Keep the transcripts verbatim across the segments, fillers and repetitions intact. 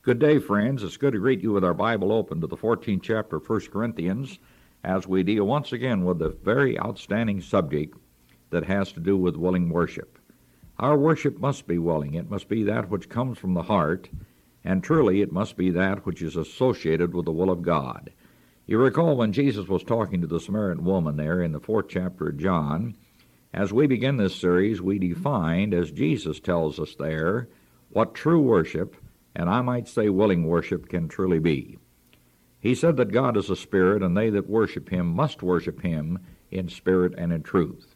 Good day, friends. It's good to greet you with our Bible open to the fourteenth chapter of First Corinthians as we deal once again with a very outstanding subject that has to do with willing worship. Our worship must be willing. It must be that which comes from the heart, and truly it must be that which is associated with the will of God. You recall when Jesus was talking to the Samaritan woman there in the fourth chapter of John, as we begin this series, we defined, as Jesus tells us there, what true worship, and I might say willing worship, can truly be. He said that God is a spirit, and they that worship him must worship him in spirit and in truth.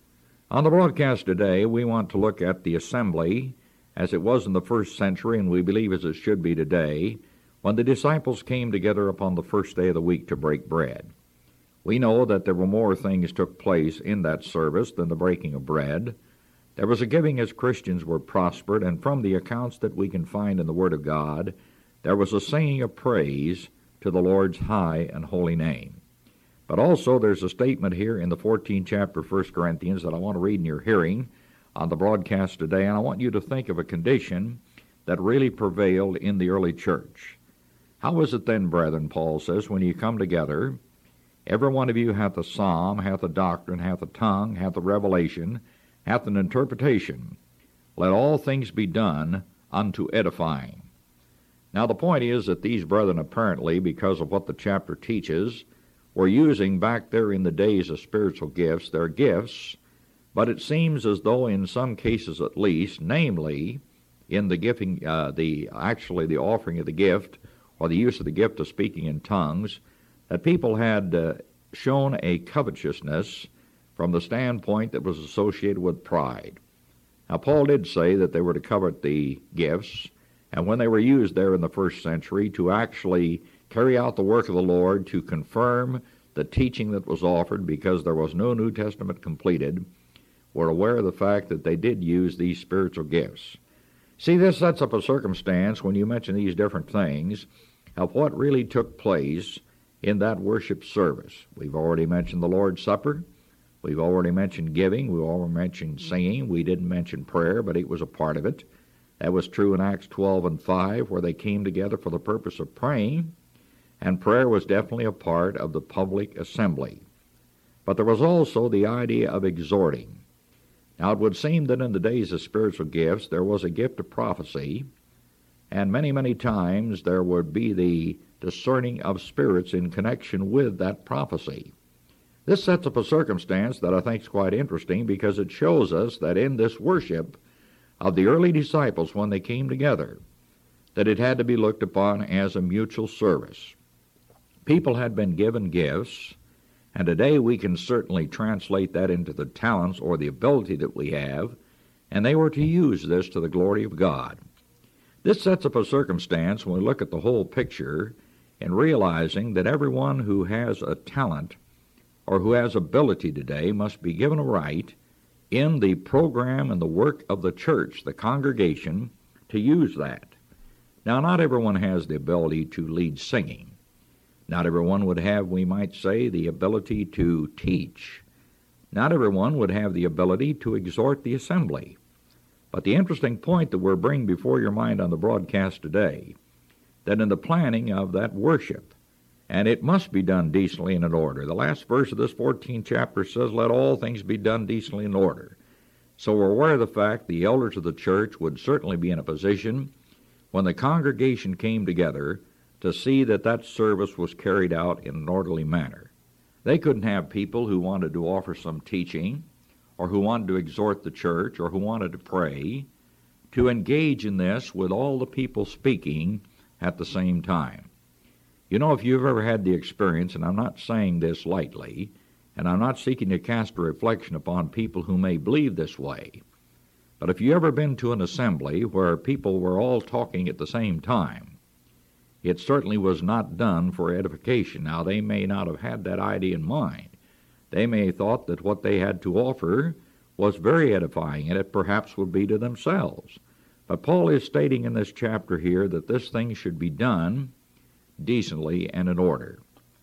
On the broadcast today, we want to look at the assembly as it was in the first century, and we believe as it should be today, when the disciples came together upon the first day of the week to break bread. We know that there were more things took place in that service than the breaking of bread. There was a giving as Christians were prospered, and from the accounts that we can find in the Word of God, there was a singing of praise to the Lord's high and holy name. But also there's a statement here in the fourteenth chapter of First Corinthians that I want to read in your hearing on the broadcast today, and I want you to think of a condition that really prevailed in the early church. How is it then, brethren, Paul says, when you come together, every one of you hath a psalm, hath a doctrine, hath a tongue, hath a revelation, hath an interpretation. Let all things be done unto edifying. Now the point is that these brethren apparently, because of what the chapter teaches, were using back there in the days of spiritual gifts, their gifts, but it seems as though in some cases at least, namely in the giving, uh, the actually the offering of the gift, or the use of the gift of speaking in tongues, that people had uh, shown a covetousness from the standpoint that was associated with pride. Now, Paul did say that they were to covet the gifts, and when they were used there in the first century to actually carry out the work of the Lord, to confirm the teaching that was offered, because there was no New Testament completed, were aware of the fact that they did use these spiritual gifts. See, this sets up a circumstance when you mention these different things of what really took place in that worship service. We've already mentioned the Lord's Supper. We've already mentioned giving. We've already mentioned singing. We didn't mention prayer, but it was a part of it. That was true in Acts twelve and five, where they came together for the purpose of praying, and prayer was definitely a part of the public assembly. But there was also the idea of exhorting. Now, it would seem that in the days of spiritual gifts, there was a gift of prophecy, and many, many times there would be the discerning of spirits in connection with that prophecy. This sets up a circumstance that I think is quite interesting, because it shows us that in this worship of the early disciples when they came together, that it had to be looked upon as a mutual service. People had been given gifts, and today we can certainly translate that into the talents or the ability that we have, and they were to use this to the glory of God. This sets up a circumstance when we look at the whole picture in realizing that everyone who has a talent or who has ability today must be given a right in the program and the work of the church, the congregation, to use that. Now, not everyone has the ability to lead singing. Not everyone would have, we might say, the ability to teach. Not everyone would have the ability to exhort the assembly. But the interesting point that we're bringing before your mind on the broadcast today, that in the planning of that worship, and it must be done decently and in order. The last verse of this fourteenth chapter says, let all things be done decently and in order. So we're aware of the fact the elders of the church would certainly be in a position when the congregation came together to see that that service was carried out in an orderly manner. They couldn't have people who wanted to offer some teaching, or who wanted to exhort the church, or who wanted to pray, to engage in this with all the people speaking at the same time. You know, if you've ever had the experience, and I'm not saying this lightly, and I'm not seeking to cast a reflection upon people who may believe this way, but if you've ever been to an assembly where people were all talking at the same time, it certainly was not done for edification. Now, they may not have had that idea in mind. They may have thought that what they had to offer was very edifying, and it perhaps would be to themselves. But Paul is stating in this chapter here that this thing should be done decently and in order.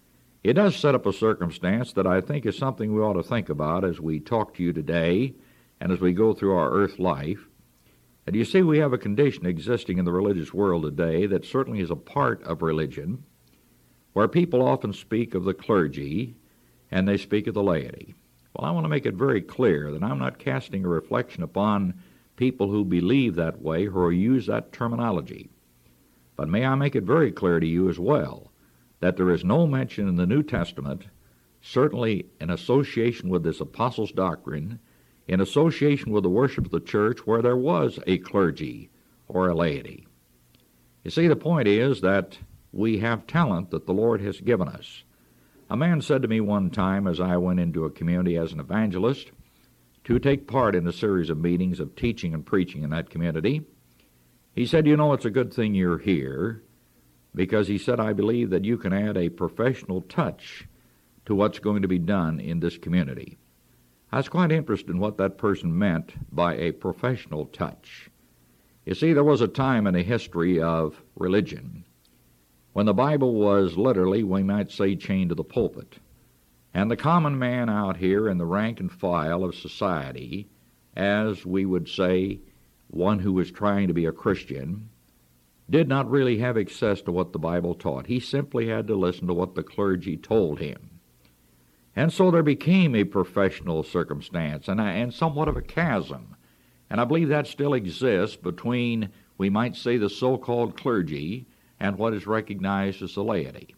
It does set up a circumstance that I think is something we ought to think about as we talk to you today and as we go through our earth life. And you see, we have a condition existing in the religious world today that certainly is a part of religion, where people often speak of the clergy and they speak of the laity. Well, I want to make it very clear that I'm not casting a reflection upon people who believe that way or use that terminology. But may I make it very clear to you as well that there is no mention in the New Testament, certainly in association with this apostles' doctrine, in association with the worship of the church, where there was a clergy or a laity. You see, the point is that we have talent that the Lord has given us. A man said to me one time as I went into a community as an evangelist to take part in a series of meetings of teaching and preaching in that community, he said, you know, it's a good thing you're here, because he said, I believe that you can add a professional touch to what's going to be done in this community. I was quite interested in what that person meant by a professional touch. You see, there was a time in the history of religion when the Bible was literally, we might say, chained to the pulpit. And the common man out here in the rank and file of society, as we would say, one who was trying to be a Christian, did not really have access to what the Bible taught. He simply had to listen to what the clergy told him. And so there became a professional circumstance and, a, and somewhat of a chasm. And I believe that still exists between, we might say, the so-called clergy and what is recognized as the laity.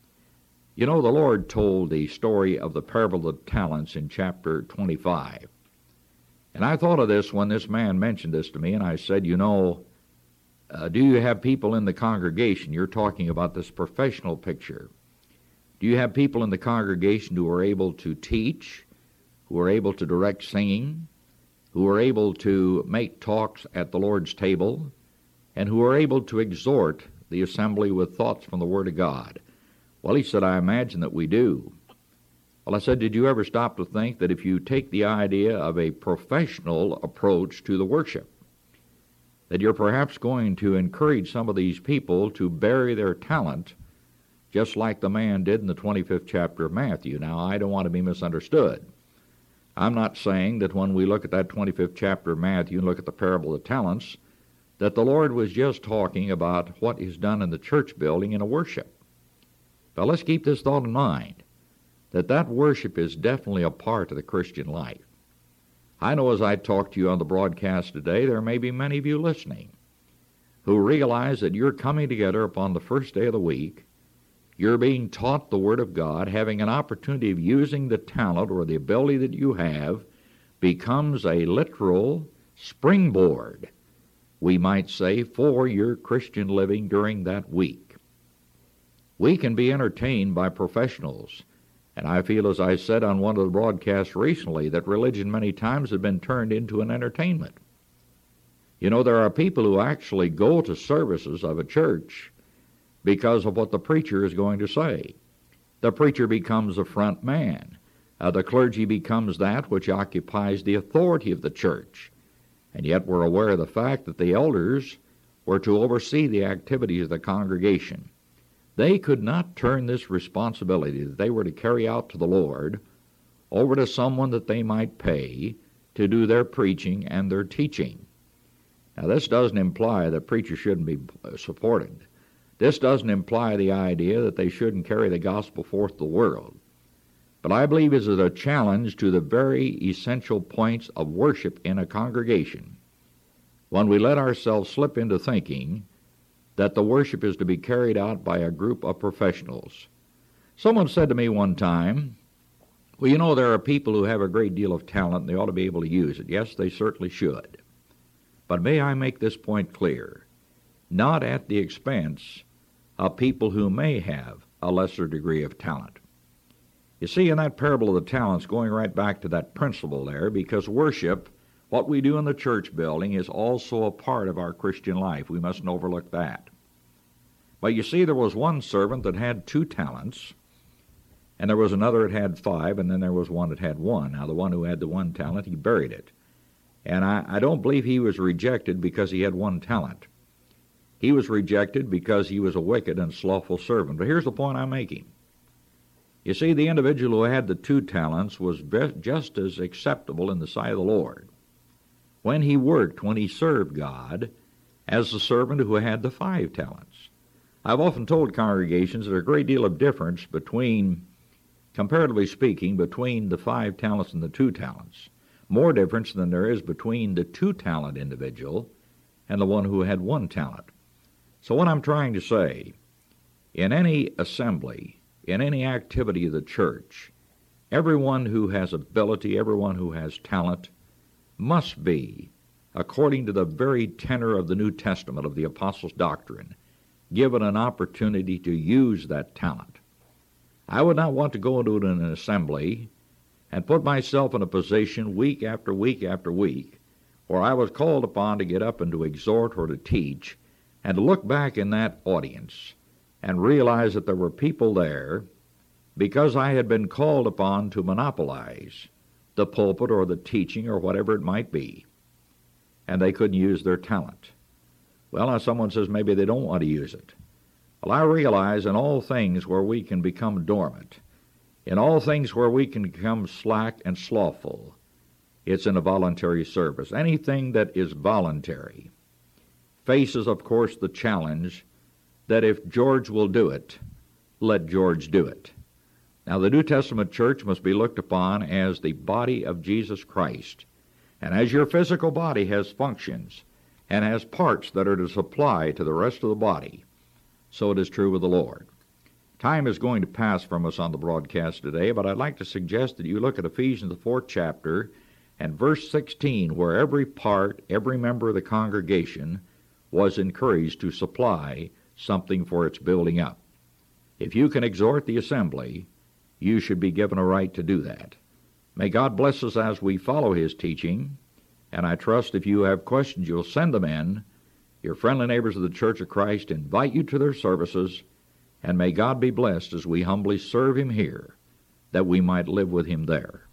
You know, the Lord told the story of the parable of the talents in chapter twenty-five. And I thought of this when this man mentioned this to me, and I said, you know, uh, do you have people in the congregation, you're talking about this professional picture, do you have people in the congregation who are able to teach, who are able to direct singing, who are able to make talks at the Lord's table, and who are able to exhort the assembly with thoughts from the Word of God? Well, he said, I imagine that we do. Well, I said, did you ever stop to think that if you take the idea of a professional approach to the worship, that you're perhaps going to encourage some of these people to bury their talent, just like the man did in the twenty-fifth chapter of Matthew? Now, I don't want to be misunderstood. I'm not saying that when we look at that twenty-fifth chapter of Matthew and look at the parable of the talents, that the Lord was just talking about what is done in the church building in a worship. Now, let's keep this thought in mind, that that worship is definitely a part of the Christian life. I know as I talk to you on the broadcast today, there may be many of you listening who realize that you're coming together upon the first day of the week, you're being taught the Word of God, having an opportunity of using the talent or the ability that you have becomes a literal springboard, we might say, for your Christian living during that week. We can be entertained by professionals, and I feel, as I said on one of the broadcasts recently, that religion many times has been turned into an entertainment. You know, there are people who actually go to services of a church because of what the preacher is going to say. The preacher becomes the front man. Uh, the clergy becomes that which occupies the authority of the church. And yet we're aware of the fact that the elders were to oversee the activities of the congregation. They could not turn this responsibility that they were to carry out to the Lord over to someone that they might pay to do their preaching and their teaching. Now, this doesn't imply that preachers shouldn't be supported. This doesn't imply the idea that they shouldn't carry the gospel forth to the world. But I believe it is a challenge to the very essential points of worship in a congregation when we let ourselves slip into thinking that the worship is to be carried out by a group of professionals. Someone said to me one time, well, you know, there are people who have a great deal of talent and they ought to be able to use it. Yes, they certainly should. But may I make this point clear? Not at the expense of people who may have a lesser degree of talent. You see, in that parable of the talents, going right back to that principle there, because worship, what we do in the church building, is also a part of our Christian life. We mustn't overlook that. But you see, there was one servant that had two talents, and there was another that had five, and then there was one that had one. Now, the one who had the one talent, he buried it. And I, I don't believe he was rejected because he had one talent. He was rejected because he was a wicked and slothful servant. But here's the point I'm making. You see, the individual who had the two talents was just as acceptable in the sight of the Lord. when he worked, when he served God, as the servant who had the five talents. I've often told congregations there's a great deal of difference between, comparatively speaking, between the five talents and the two talents. More difference than there is between the two-talent individual and the one who had one talent. So what I'm trying to say, in any assembly, in any activity of the church, everyone who has ability, everyone who has talent, must be, according to the very tenor of the New Testament, of the Apostles' doctrine, given an opportunity to use that talent. I would not want to go into an assembly and put myself in a position week after week after week where I was called upon to get up and to exhort or to teach, and to look back in that audience and realize that there were people there because I had been called upon to monopolize the pulpit or the teaching or whatever it might be, and they couldn't use their talent. Well, now someone says maybe they don't want to use it. Well, I realize in all things where we can become dormant, in all things where we can become slack and slothful, it's in a voluntary service. Anything that is voluntary faces, of course, the challenge that if George will do it, let George do it. Now, the New Testament church must be looked upon as the body of Jesus Christ. And as your physical body has functions and has parts that are to supply to the rest of the body, so it is true with the Lord. Time is going to pass from us on the broadcast today, but I'd like to suggest that you look at Ephesians, the fourth chapter, and verse sixteen, where every part, every member of the congregation was encouraged to supply something for its building up. If you can exhort the assembly, you should be given a right to do that. May God bless us as we follow his teaching, and I trust if you have questions, you'll send them in. Your friendly neighbors of the Church of Christ invite you to their services, and may God be blessed as we humbly serve him here, that we might live with him there.